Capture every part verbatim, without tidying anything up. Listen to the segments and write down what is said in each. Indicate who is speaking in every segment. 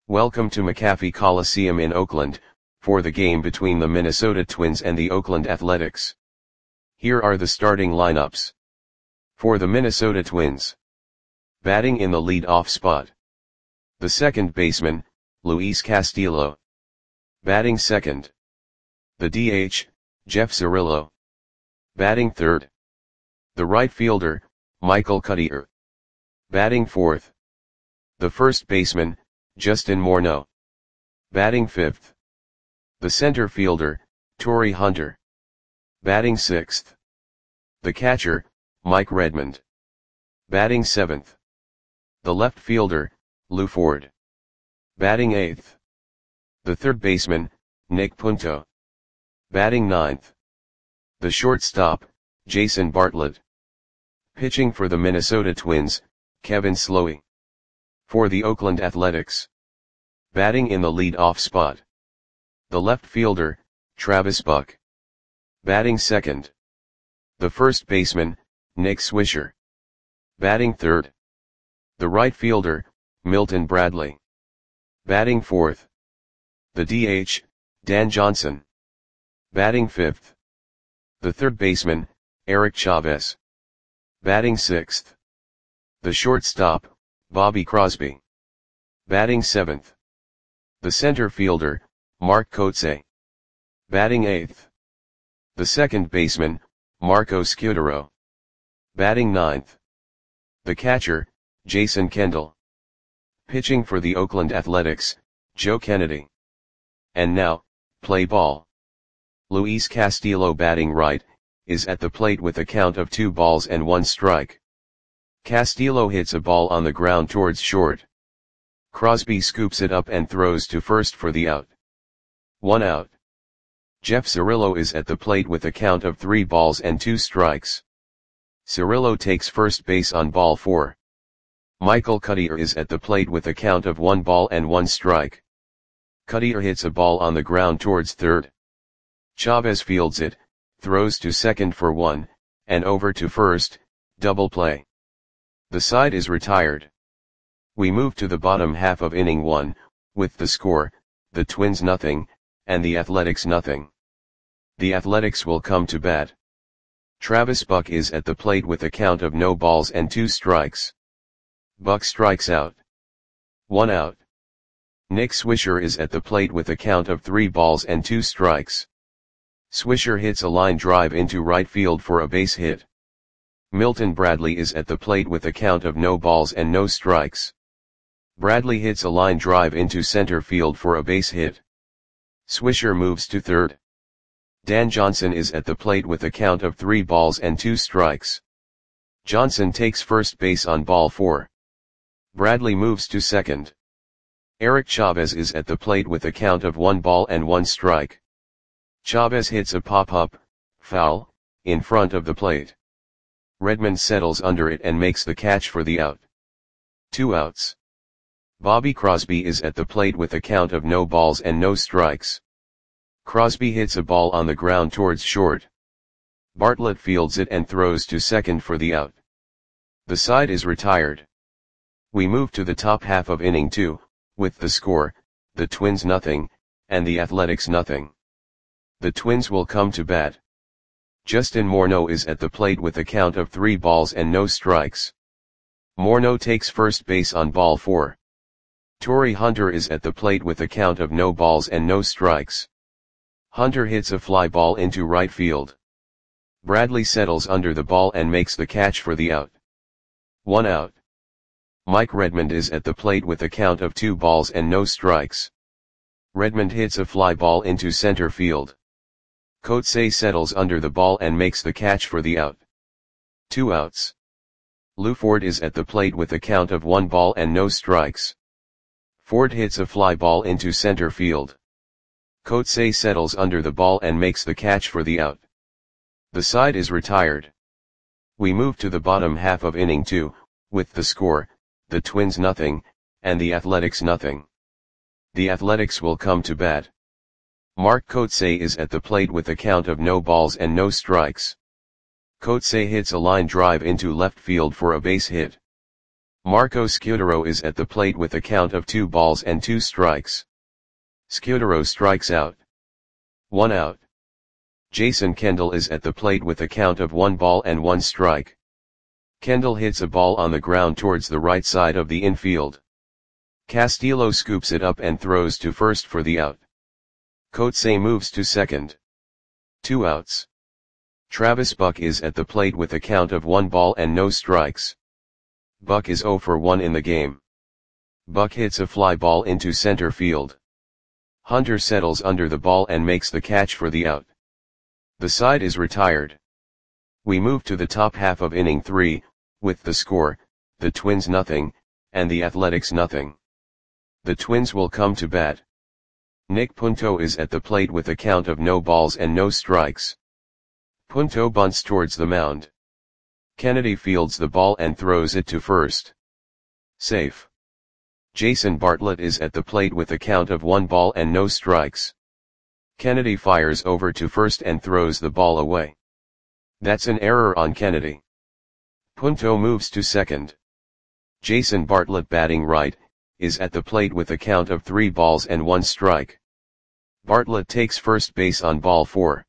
Speaker 1: Welcome to McAfee Coliseum in Oakland, for the game between the Minnesota Twins and the Oakland Athletics. Here are the starting lineups. For the Minnesota Twins. Batting in the lead-off spot. The second baseman, Luis Castillo. Batting second. The D H, Jeff Cirillo. Batting third. The right fielder, Michael Cuddyer. Batting fourth. The first baseman, Justin Morneau. Batting fifth. The center fielder, Torii Hunter. Batting sixth. The catcher, Mike Redmond. Batting seventh. The left fielder, Lew Ford. Batting eighth. The third baseman, Nick Punto. Batting ninth. The shortstop, Jason Bartlett. Pitching for the Minnesota Twins, Kevin Slowey. For the Oakland Athletics. Batting in the lead-off spot. The left fielder, Travis Buck. Batting second. The first baseman, Nick Swisher. Batting third. The right fielder, Milton Bradley. Batting fourth. The D H, Dan Johnson. Batting fifth. The third baseman, Eric Chavez. Batting sixth. The shortstop, Bobby Crosby. Batting seventh. The center fielder, Mark Kotsay. Batting eighth. The second baseman, Marco Scudero. Batting ninth. The catcher, Jason Kendall. Pitching for the Oakland Athletics, Joe Kennedy. And now, play ball. Luis Castillo batting right, is at the plate with a count of two balls and one strike. Castillo hits a ball on the ground towards short. Crosby scoops it up and throws to first for the out. One out. Jeff Cirillo is at the plate with a count of three balls and two strikes. Cirillo takes first base on ball four. Michael Cuddyer is at the plate with a count of one ball and one strike. Cuddyer hits a ball on the ground towards third. Chavez fields it, throws to second for one, and over to first, double play. The side is retired. We move to the bottom half of inning one, with the score, the Twins nothing, and the Athletics nothing. The Athletics will come to bat. Travis Buck is at the plate with a count of no balls and two strikes. Buck strikes out. One out. Nick Swisher is at the plate with a count of three balls and two strikes. Swisher hits a line drive into right field for a base hit. Milton Bradley is at the plate with a count of no balls and no strikes. Bradley hits a line drive into center field for a base hit. Swisher moves to third. Dan Johnson is at the plate with a count of three balls and two strikes. Johnson takes first base on ball four. Bradley moves to second. Eric Chavez is at the plate with a count of one ball and one strike. Chavez hits a pop-up, foul, in front of the plate. Redmond settles under it and makes the catch for the out. Two outs. Bobby Crosby is at the plate with a count of no balls and no strikes. Crosby hits a ball on the ground towards short. Bartlett fields it and throws to second for the out. The side is retired. We move to the top half of inning two, with the score, the Twins nothing, and the Athletics nothing. The Twins will come to bat. Justin Morneau is at the plate with a count of three balls and no strikes. Morneau takes first base on ball four. Torii Hunter is at the plate with a count of no balls and no strikes. Hunter hits a fly ball into right field. Bradley settles under the ball and makes the catch for the out. One out. Mike Redmond is at the plate with a count of two balls and no strikes. Redmond hits a fly ball into center field. Kotsay settles under the ball and makes the catch for the out. Two outs. Lew Ford is at the plate with a count of one ball and no strikes. Ford hits a fly ball into center field. Kotsay settles under the ball and makes the catch for the out. The side is retired. We move to the bottom half of inning two, with the score, the Twins nothing, and the Athletics nothing. The Athletics will come to bat. Mark Kotsay is at the plate with a count of no balls and no strikes. Kotsay hits a line drive into left field for a base hit. Marco Scudero is at the plate with a count of two balls and two strikes. Scudero strikes out. One out. Jason Kendall is at the plate with a count of one ball and one strike. Kendall hits a ball on the ground towards the right side of the infield. Castillo scoops it up and throws to first for the out. Coates moves to second. Two outs. Travis Buck is at the plate with a count of one ball and no strikes. Buck is zero for one in the game. Buck hits a fly ball into center field. Hunter settles under the ball and makes the catch for the out. The side is retired. We move to the top half of inning three, with the score, the Twins nothing, and the Athletics nothing. The Twins will come to bat. Nick Punto is at the plate with a count of no balls and no strikes. Punto bunts towards the mound. Kennedy fields the ball and throws it to first. Safe. Jason Bartlett is at the plate with a count of one ball and no strikes. Kennedy fires over to first and throws the ball away. That's an error on Kennedy. Punto moves to second. Jason Bartlett, batting right, is at the plate with a count of three balls and one strike. Bartlett takes first base on ball four.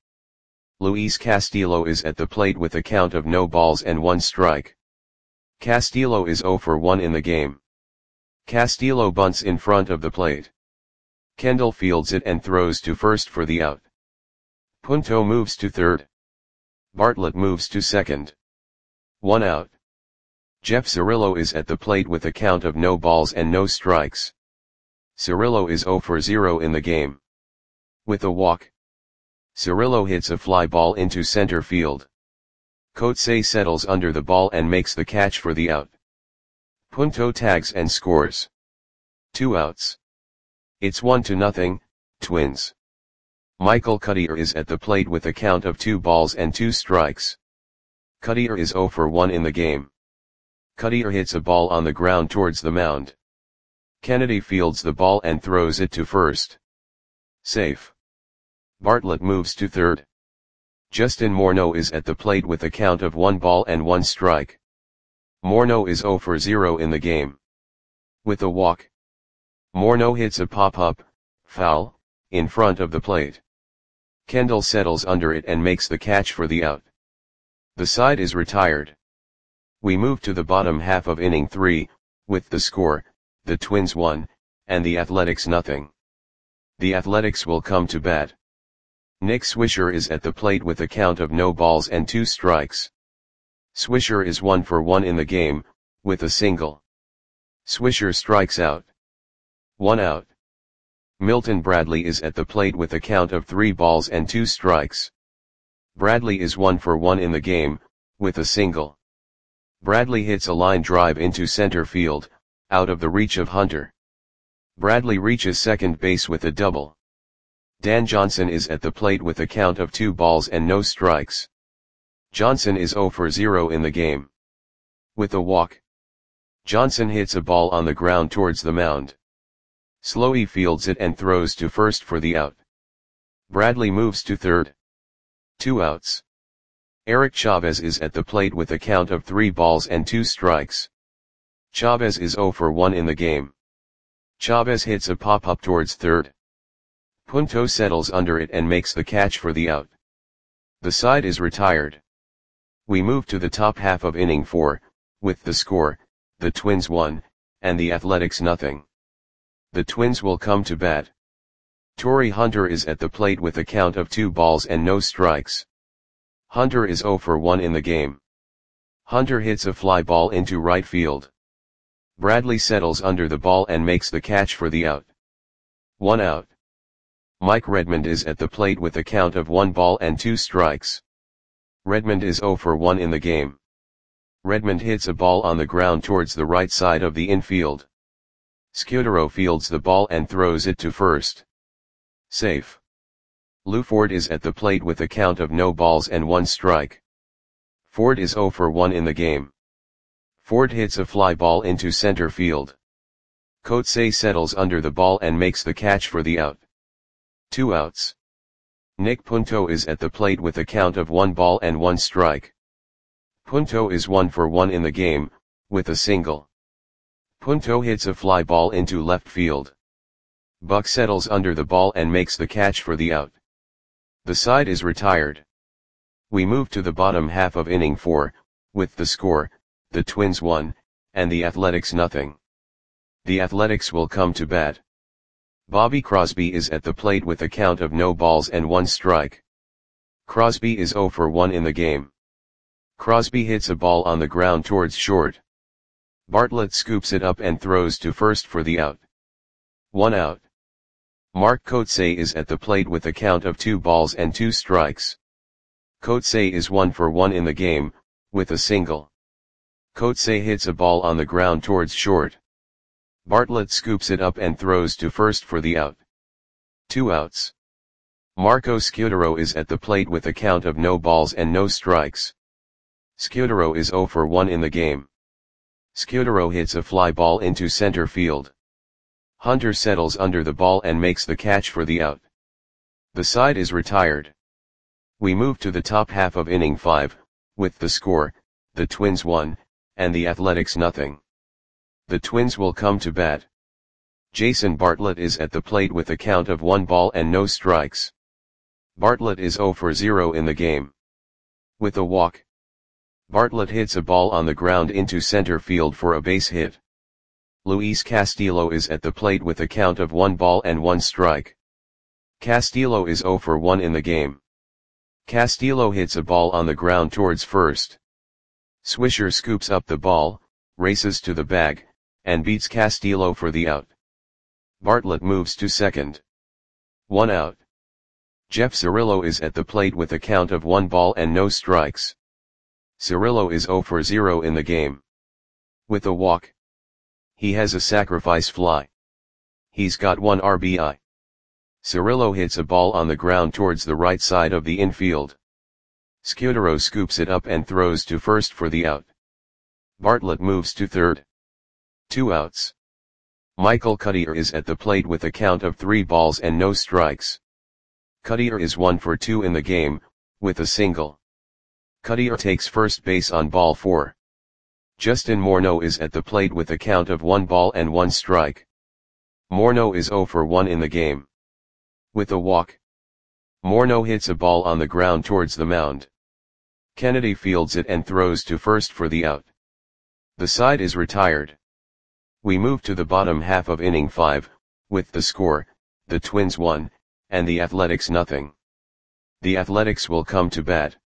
Speaker 1: Luis Castillo is at the plate with a count of no balls and one strike. Castillo is zero for one in the game. Castillo bunts in front of the plate. Kendall fields it and throws to first for the out. Punto moves to third. Bartlett moves to second. One out. Jeff Cirillo is at the plate with a count of no balls and no strikes. Cirillo is zero for zero in the game. With a walk, Cirillo hits a fly ball into center field. Coates settles under the ball and makes the catch for the out. Punto tags and scores. Two outs. It's one to nothing, Twins. Michael Cuddyer is at the plate with a count of two balls and two strikes. Cuddyer is zero for one in the game. Cuddyer hits a ball on the ground towards the mound. Kennedy fields the ball and throws it to first. Safe. Bartlett moves to third. Justin Morneau is at the plate with a count of one ball and one strike. Morneau is zero for zero in the game. With a walk, Morneau hits a pop-up, foul, in front of the plate. Kendall settles under it and makes the catch for the out. The side is retired. We move to the bottom half of inning three, with the score, the Twins one, and the Athletics nothing. The Athletics will come to bat. Nick Swisher is at the plate with a count of no balls and two strikes. Swisher is one for one in the game, with a single. Swisher strikes out. One out. Milton Bradley is at the plate with a count of three balls and two strikes. Bradley is one for one in the game, with a single. Bradley hits a line drive into center field, out of the reach of Hunter. Bradley reaches second base with a double. Dan Johnson is at the plate with a count of two balls and no strikes. Johnson is zero for zero in the game. With a walk, Johnson hits a ball on the ground towards the mound. Slowey fields it and throws to first for the out. Bradley moves to third. Two outs. Eric Chavez is at the plate with a count of three balls and two strikes. Chavez is zero for one in the game. Chavez hits a pop-up towards third. Punto settles under it and makes the catch for the out. The side is retired. We move to the top half of inning four, with the score, the Twins one, and the Athletics nothing. The Twins will come to bat. Torrey Hunter is at the plate with a count of two balls and no strikes. Hunter is zero for one in the game. Hunter hits a fly ball into right field. Bradley settles under the ball and makes the catch for the out. One out. Mike Redmond is at the plate with a count of one ball and two strikes. Redmond is zero for one in the game. Redmond hits a ball on the ground towards the right side of the infield. Scudero fields the ball and throws it to first. Safe. Lou Ford is at the plate with a count of no balls and one strike. Ford is zero for one in the game. Ford hits a fly ball into center field. Coates settles under the ball and makes the catch for the out. Two outs. Nick Punto is at the plate with a count of one ball and one strike. Punto is one for one in the game, with a single. Punto hits a fly ball into left field. Buck settles under the ball and makes the catch for the out. The side is retired. We move to the bottom half of inning four, with the score, the Twins one, and the Athletics nothing. The Athletics will come to bat. Bobby Crosby is at the plate with a count of no balls and one strike. Crosby is oh for one in the game. Crosby hits a ball on the ground towards short. Bartlett scoops it up and throws to first for the out. One out. Mark Kotsay is at the plate with a count of two balls and two strikes. Kotsay is one for one in the game, with a single. Kotsay hits a ball on the ground towards short. Bartlett scoops it up and throws to first for the out. Two outs. Marco Scutaro is at the plate with a count of no balls and no strikes. Scutaro is oh for one in the game. Scutaro hits a fly ball into center field. Hunter settles under the ball and makes the catch for the out. The side is retired. We move to the top half of inning five, with the score, the Twins one, and the Athletics nothing. The Twins will come to bat. Jason Bartlett is at the plate with a count of one ball and no strikes. Bartlett is oh for zero in the game. With a walk. Bartlett hits a ball on the ground into center field for a base hit. Luis Castillo is at the plate with a count of one ball and one strike. Castillo is oh for one in the game. Castillo hits a ball on the ground towards first. Swisher scoops up the ball, races to the bag, and beats Castillo for the out. Bartlett moves to second. One out. Jeff Cirillo is at the plate with a count of one ball and no strikes. Cirillo is oh for zero in the game. With a walk. He has a sacrifice fly. He's got one R B I. Cirillo hits a ball on the ground towards the right side of the infield. Scutaro scoops it up and throws to first for the out. Bartlett moves to third. Two outs. Michael Cuddyer is at the plate with a count of three balls and no strikes. Cuddyer is one for two in the game, with a single. Cuddyer takes first base on ball four. Justin Morneau is at the plate with a count of one ball and one strike. Morneau is oh for one in the game. With a walk. Morneau hits a ball on the ground towards the mound. Kennedy fields it and throws to first for the out. The side is retired. We move to the bottom half of inning five, with the score, the Twins one, and the Athletics nothing. The Athletics will come to bat.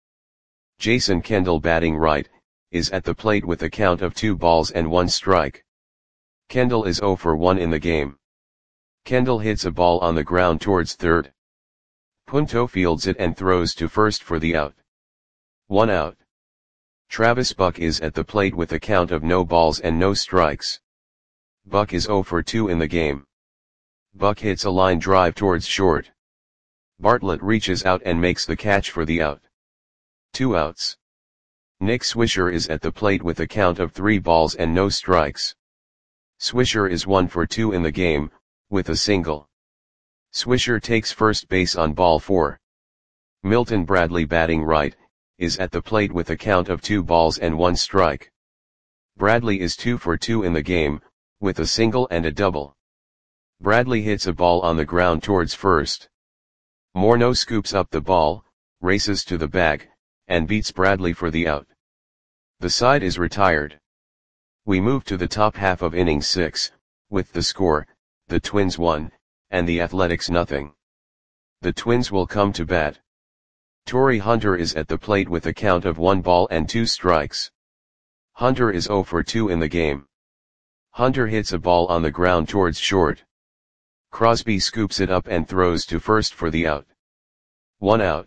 Speaker 1: Jason Kendall, batting right, is at the plate with a count of two balls and one strike. Kendall is oh for one in the game. Kendall hits a ball on the ground towards third. Punto fields it and throws to first for the out. One out. Travis Buck is at the plate with a count of no balls and no strikes. Buck is oh for two in the game. Buck hits a line drive towards short. Bartlett reaches out and makes the catch for the out. Two outs. Nick Swisher is at the plate with a count of three balls and no strikes. Swisher is one for two in the game, with a single. Swisher takes first base on ball four. Milton Bradley, batting right, is at the plate with a count of two balls and one strike. Bradley is two for two in the game, with a single and a double. Bradley hits a ball on the ground towards first. Morneau scoops up the ball, races to the bag, and beats Bradley for the out. The side is retired. We move to the top half of inning six, with the score, the Twins one, and the Athletics nothing. The Twins will come to bat. Torrey Hunter is at the plate with a count of one ball and two strikes. Hunter is oh for two in the game. Hunter hits a ball on the ground towards short. Crosby scoops it up and throws to first for the out. One out.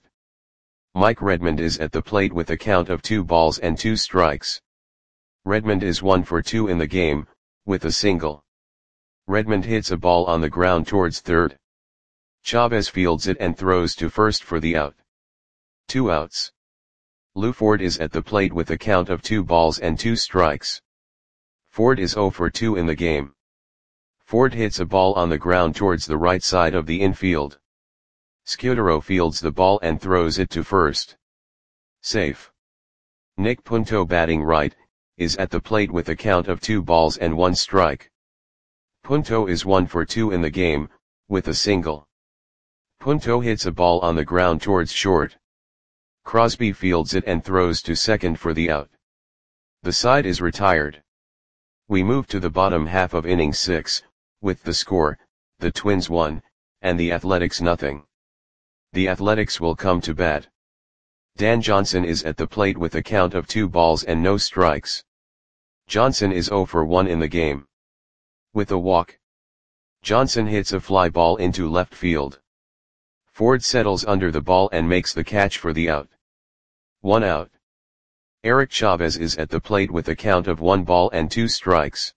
Speaker 1: Mike Redmond is at the plate with a count of two balls and two strikes. Redmond is one for two in the game, with a single. Redmond hits a ball on the ground towards third. Chavez fields it and throws to first for the out. Two outs. Lou Ford is at the plate with a count of two balls and two strikes. Ford is oh for two in the game. Ford hits a ball on the ground towards the right side of the infield. Scutaro fields the ball and throws it to first. Safe. Nick Punto, batting right, is at the plate with a count of two balls and one strike. Punto is one for two in the game, with a single. Punto hits a ball on the ground towards short. Crosby fields it and throws to second for the out. The side is retired. We move to the bottom half of inning six, with the score, the Twins one, and the Athletics nothing. The Athletics will come to bat. Dan Johnson is at the plate with a count of two balls and no strikes. Johnson is zero for one in the game. With a walk, Johnson hits a fly ball into left field. Ford settles under the ball and makes the catch for the out. One out. Eric Chavez is at the plate with a count of one ball and two strikes.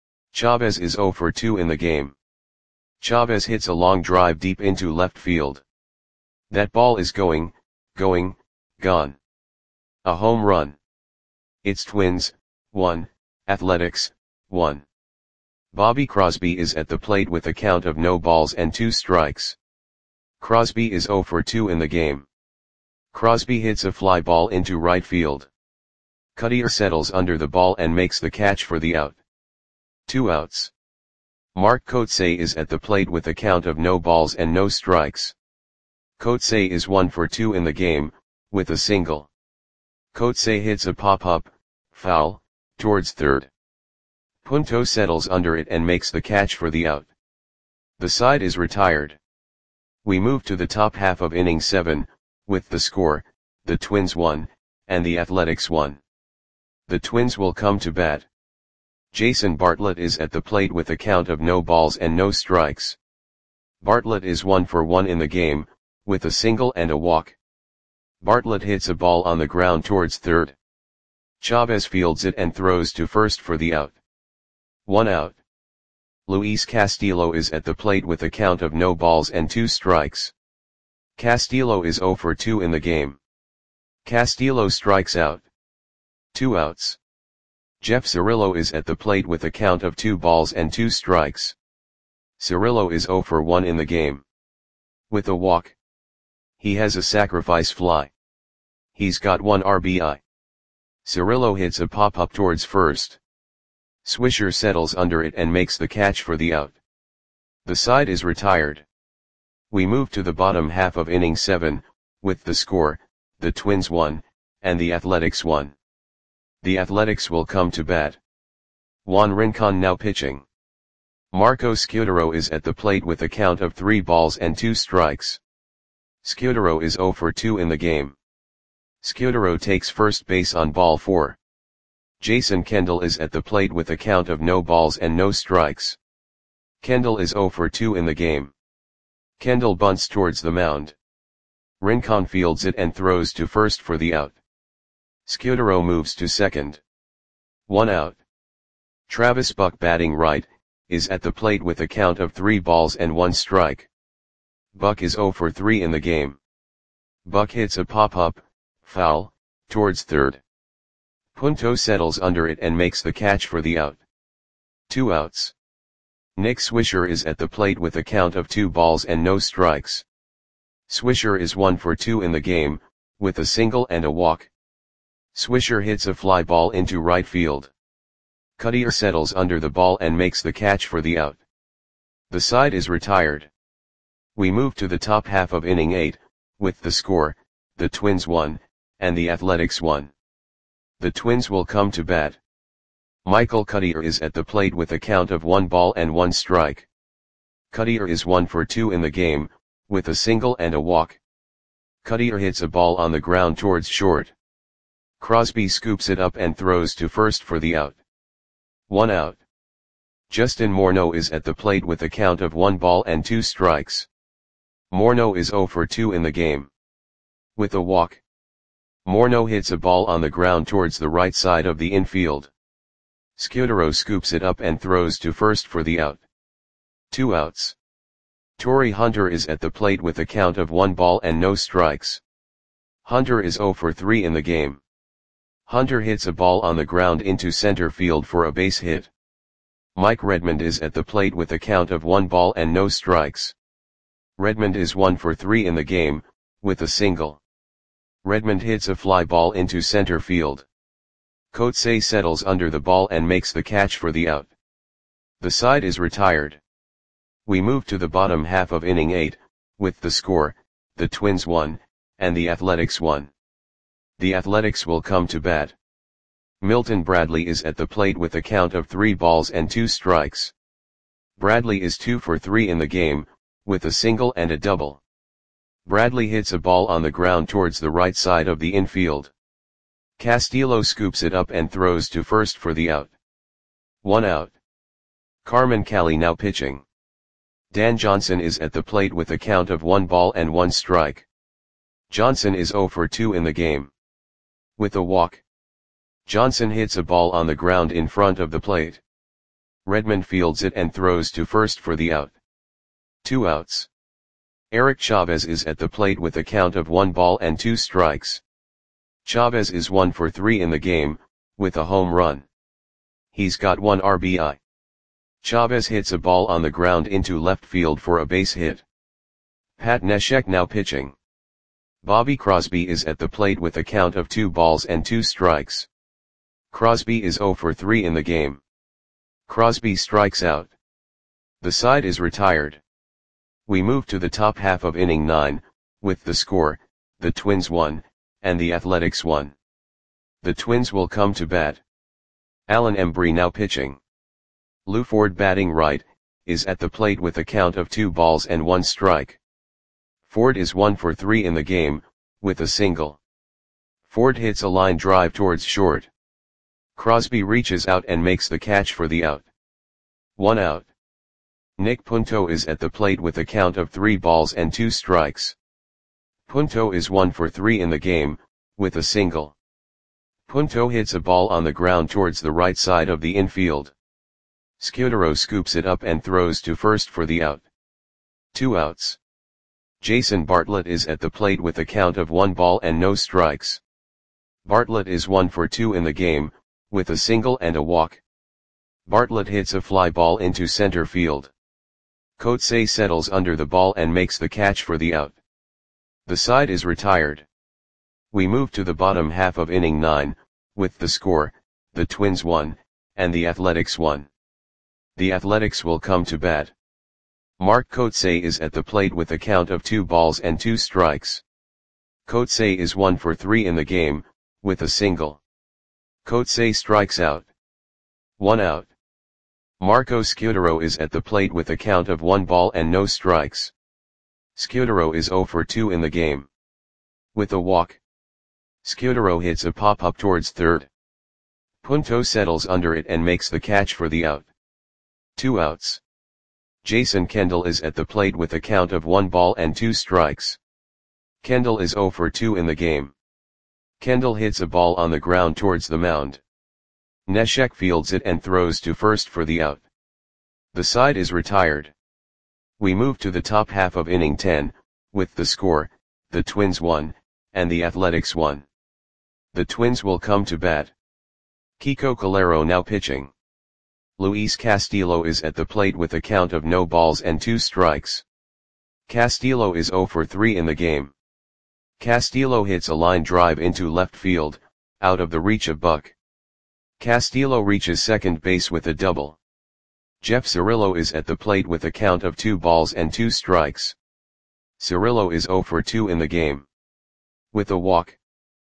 Speaker 1: Chavez is zero for two in the game. Chavez hits a long drive deep into left field. That ball is going, going, gone. A home run. It's Twins, one, Athletics, one. Bobby Crosby is at the plate with a count of no balls and two strikes. Crosby is zero for two in the game. Crosby hits a fly ball into right field. Cutter settles under the ball and makes the catch for the out. Two outs. Mark Kotsay is at the plate with a count of no balls and no strikes. Kotsay is one for two in the game, with a single. Kotsay hits a pop-up, foul, towards third. Punto settles under it and makes the catch for the out. The side is retired. We move to the top half of inning seven, with the score, the Twins one, and the Athletics one. The Twins will come to bat. Jason Bartlett is at the plate with a count of no balls and no strikes. Bartlett is one for one in the game, with a single and a walk. Bartlett hits a ball on the ground towards third. Chavez fields it and throws to first for the out. One out. Luis Castillo is at the plate with a count of no balls and two strikes. Castillo is zero for two in the game. Castillo strikes out. Two outs. Jeff Cirillo is at the plate with a count of two balls and two strikes. Cirillo is zero for one in the game. With a walk, he has a sacrifice fly. He's got one R B I. Cirillo hits a pop-up towards first. Swisher settles under it and makes the catch for the out. The side is retired. We move to the bottom half of inning seven, with the score, the Twins one, and the Athletics one. The Athletics will come to bat. Juan Rincon now pitching. Marco Scutaro is at the plate with a count of three balls and two strikes. Scutaro is zero for two in the game. Scutaro takes first base on ball four. Jason Kendall is at the plate with a count of no balls and no strikes. Kendall is zero for two in the game. Kendall bunts towards the mound. Rincon fields it and throws to first for the out. Scutaro moves to second. One out. Travis Buck, batting right, is at the plate with a count of three balls and one strike. Buck is zero for three in the game. Buck hits a pop-up, foul, towards third. Punto settles under it and makes the catch for the out. Two outs. Nick Swisher is at the plate with a count of two balls and no strikes. Swisher is one for two in the game, with a single and a walk. Swisher hits a fly ball into right field. Cutter settles under the ball and makes the catch for the out. The side is retired. We move to the top half of inning eight, with the score, the Twins one, and the Athletics one. The Twins will come to bat. Michael Cutter is at the plate with a count of one ball and one strike. Cutter is one for two in the game, with a single and a walk. Cutter hits a ball on the ground towards short. Crosby scoops it up and throws to first for the out. One out. Justin Morneau is at the plate with a count of one ball and two strikes. Morneau is zero for two in the game. With a walk, Morneau hits a ball on the ground towards the right side of the infield. Scutaro scoops it up and throws to first for the out. Two outs. Torrey Hunter is at the plate with a count of one ball and no strikes. Hunter is zero for three in the game. Hunter hits a ball on the ground into center field for a base hit. Mike Redmond is at the plate with a count of one ball and no strikes. Redmond is one for three in the game, with a single. Redmond hits a fly ball into center field. Coetzee settles under the ball and makes the catch for the out. The side is retired. We move to the bottom half of inning eight, with the score, the Twins one, and the Athletics one. The Athletics will come to bat. Milton Bradley is at the plate with a count of three balls and two strikes. Bradley is two for three in the game, with a single and a double. Bradley hits a ball on the ground towards the right side of the infield. Castillo scoops it up and throws to first for the out. One out. Carmen Cali now pitching. Dan Johnson is at the plate with a count of one ball and one strike. Johnson is zero for two in the game. With a walk. Johnson hits a ball on the ground in front of the plate. Redmond fields it and throws to first for the out. Two outs. Eric Chavez is at the plate with a count of one ball and two strikes. Chavez is one for three in the game, with a home run. He's got one R B I. Chavez hits a ball on the ground into left field for a base hit. Pat Neshek now pitching. Bobby Crosby is at the plate with a count of two balls and two strikes. Crosby is zero for three in the game. Crosby strikes out. The side is retired. We move to the top half of inning nine, with the score, the Twins one, and the Athletics one. The Twins will come to bat. Alan Embry now pitching. Lou Ford batting right, is at the plate with a count of two balls and one strike. Ford is one for three in the game, with a single. Ford hits a line drive towards short. Crosby reaches out and makes the catch for the out. One out. Nick Punto is at the plate with a count of three balls and two strikes. Punto is one for three in the game, with a single. Punto hits a ball on the ground towards the right side of the infield. Scudero scoops it up and throws to first for the out. Two outs. Jason Bartlett is at the plate with a count of one ball and no strikes. Bartlett is one for two in the game, with a single and a walk. Bartlett hits a fly ball into center field. Coetzee settles under the ball and makes the catch for the out. The side is retired. We move to the bottom half of inning nine, with the score, the Twins one, and the Athletics one. The Athletics will come to bat. Mark Coetzee is at the plate with a count of two balls and two strikes. Coetzee is one for three in the game, with a single. Coetzee strikes out. One out. Marco Scudero is at the plate with a count of one ball and no strikes. Scudero is zero for two in the game. With a walk. Scudero hits a pop-up towards third. Punto settles under it and makes the catch for the out. Two outs. Jason Kendall is at the plate with a count of one ball and two strikes. Kendall is zero for two in the game. Kendall hits a ball on the ground towards the mound. Neshek fields it and throws to first for the out. The side is retired. We move to the top half of inning ten, with the score, the Twins one, and the Athletics one. The Twins will come to bat. Kiko Calero now pitching. Luis Castillo is at the plate with a count of no balls and two strikes. Castillo is zero for three in the game. Castillo hits a line drive into left field, out of the reach of Buck. Castillo reaches second base with a double. Jeff Cirillo is at the plate with a count of two balls and two strikes. Cirillo is zero for two in the game. With a walk.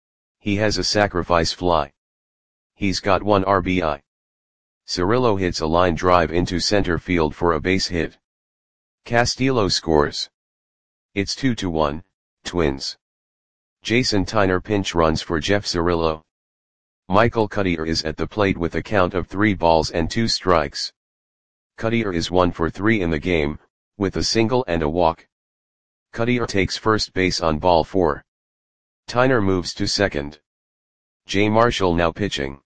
Speaker 1: He has a sacrifice fly. He's got one R B I. Cirillo hits a line drive into center field for a base hit. Castillo scores. It's two to one, Twins. Jason Tyner pinch runs for Jeff Cirillo. Michael Cuddyer is at the plate with a count of three balls and two strikes. Cuddyer is one for three in the game, with a single and a walk. Cuddyer takes first base on ball four. Tyner moves to second. Jay Marshall now pitching.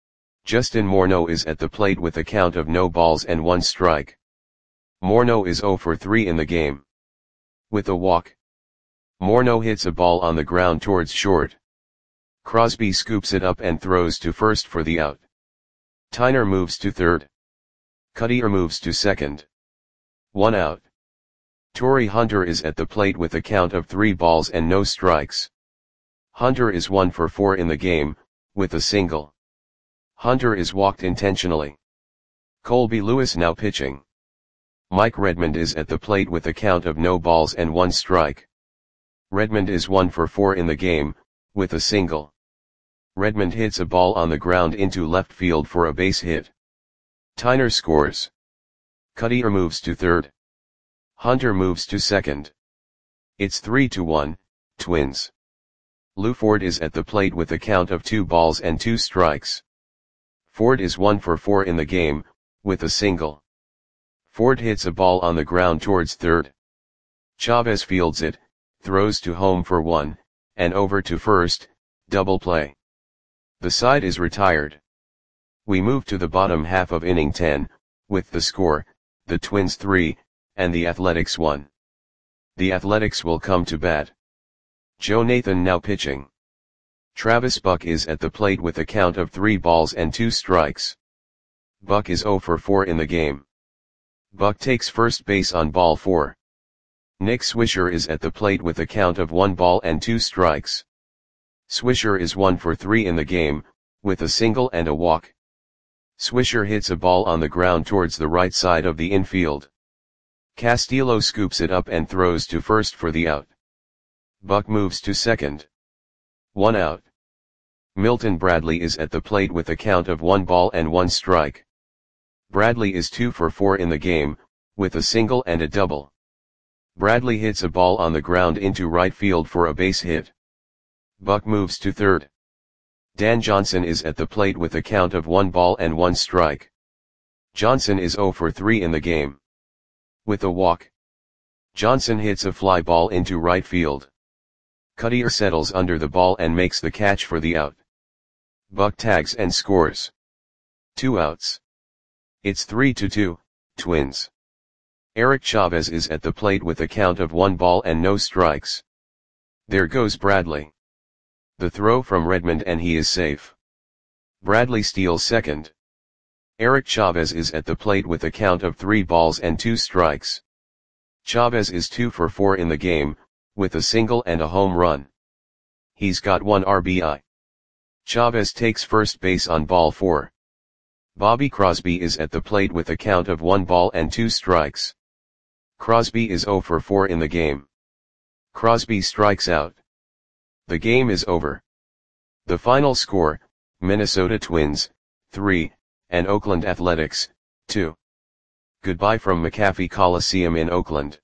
Speaker 1: Justin Morneau is at the plate with a count of no balls and one strike. Morneau is zero for three in the game. With a walk. Morneau hits a ball on the ground towards short. Crosby scoops it up and throws to first for the out. Tyner moves to third. Cuddyer moves to second. One out. Torrey Hunter is at the plate with a count of three balls and no strikes. Hunter is one for four in the game, with a single. Hunter is walked intentionally. Colby Lewis now pitching. Mike Redmond is at the plate with a count of no balls and one strike. Redmond is one for four in the game, with a single. Redmond hits a ball on the ground into left field for a base hit. Tyner scores. Cuddyer moves to third. Hunter moves to second. It's three to one, Twins. Lou Ford is at the plate with a count of two balls and two strikes. Ford is one for four in the game, with a single. Ford hits a ball on the ground towards third. Chavez fields it, throws to home for one, and over to first, double play. The side is retired. We move to the bottom half of inning ten, with the score, the Twins three, and the Athletics one. The Athletics will come to bat. Joe Nathan now pitching. Travis Buck is at the plate with a count of three balls and two strikes. Buck is zero for four in the game. Buck takes first base on ball four. Nick Swisher is at the plate with a count of one ball and two strikes. Swisher is one for three in the game, with a single and a walk. Swisher hits a ball on the ground towards the right side of the infield. Castillo scoops it up and throws to first for the out. Buck moves to second. One out. Milton Bradley is at the plate with a count of one ball and one strike. Bradley is two for four in the game, with a single and a double. Bradley hits a ball on the ground into right field for a base hit. Buck moves to third. Dan Johnson is at the plate with a count of one ball and one strike. Johnson is zero for three in the game. With a walk. Johnson hits a fly ball into right field. Cuddyer settles under the ball and makes the catch for the out. Buck tags and scores. Two outs. It's three to two, Twins. Eric Chavez is at the plate with a count of one ball and no strikes. There goes Bradley. The throw from Redmond and he is safe. Bradley steals second. Eric Chavez is at the plate with a count of three balls and two strikes. Chavez is two for four in the game, with a single and a home run. He's got one R B I. Chavez takes first base on ball four. Bobby Crosby is at the plate with a count of one ball and two strikes. Crosby is zero for four in the game. Crosby strikes out. The game is over. The final score, Minnesota Twins, three, and Oakland Athletics, two. Goodbye from McAfee Coliseum in Oakland.